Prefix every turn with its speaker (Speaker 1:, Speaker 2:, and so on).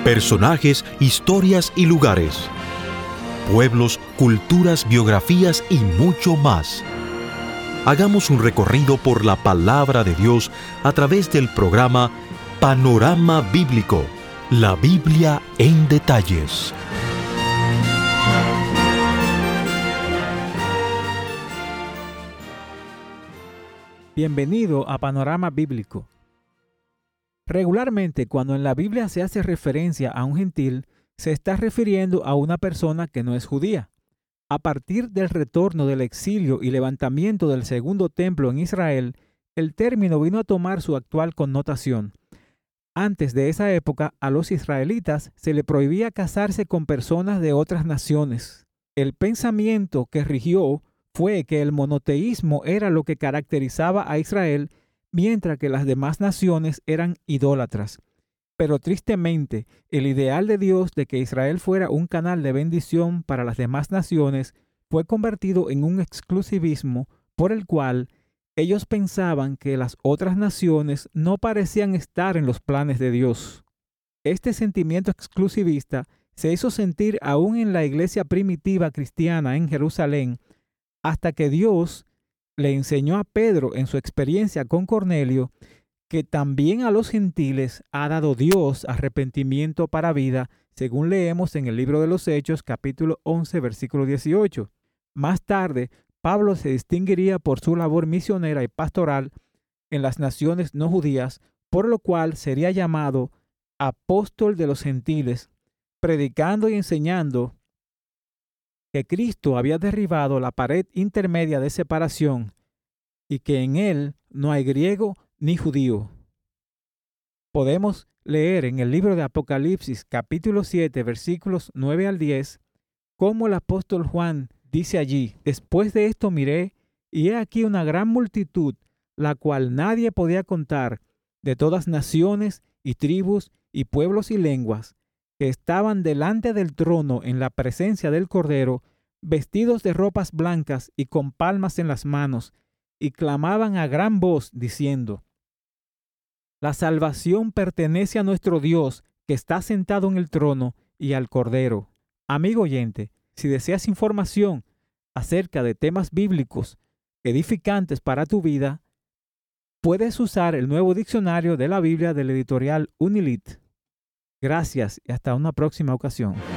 Speaker 1: Personajes, historias y lugares. Pueblos, culturas, biografías y mucho más. Hagamos un recorrido por la palabra de Dios a través del programa Panorama Bíblico, la Biblia en detalles.
Speaker 2: Bienvenido a Panorama Bíblico. Regularmente, cuando en la Biblia se hace referencia a un gentil, se está refiriendo a una persona que no es judía. A partir del retorno del exilio y levantamiento del segundo templo en Israel, el término vino a tomar su actual connotación. Antes de esa época, a los israelitas se le prohibía casarse con personas de otras naciones. El pensamiento que rigió fue que el monoteísmo era lo que caracterizaba a Israel, mientras que las demás naciones eran idólatras. Pero tristemente, el ideal de Dios de que Israel fuera un canal de bendición para las demás naciones fue convertido en un exclusivismo por el cual ellos pensaban que las otras naciones no parecían estar en los planes de Dios. Este sentimiento exclusivista se hizo sentir aún en la iglesia primitiva cristiana en Jerusalén, hasta que Dios le enseñó a Pedro en su experiencia con Cornelio que también a los gentiles ha dado Dios arrepentimiento para vida, según leemos en el libro de los Hechos, capítulo 11, versículo 18. Más tarde, Pablo se distinguiría por su labor misionera y pastoral en las naciones no judías, por lo cual sería llamado apóstol de los gentiles, predicando y enseñando que Cristo había derribado la pared intermedia de separación y que en él no hay griego ni judío. Podemos leer en el libro de Apocalipsis, capítulo 7, versículos 9 al 10, cómo el apóstol Juan dice allí: después de esto miré, y he aquí una gran multitud, la cual nadie podía contar, de todas naciones y tribus y pueblos y lenguas, que estaban delante del trono en la presencia del Cordero, vestidos de ropas blancas y con palmas en las manos, y clamaban a gran voz diciendo: la salvación pertenece a nuestro Dios, que está sentado en el trono, y al Cordero. Amigo oyente, si deseas información acerca de temas bíblicos edificantes para tu vida, puedes usar el nuevo diccionario de la Biblia de la editorial Unilit. Gracias y hasta una próxima ocasión.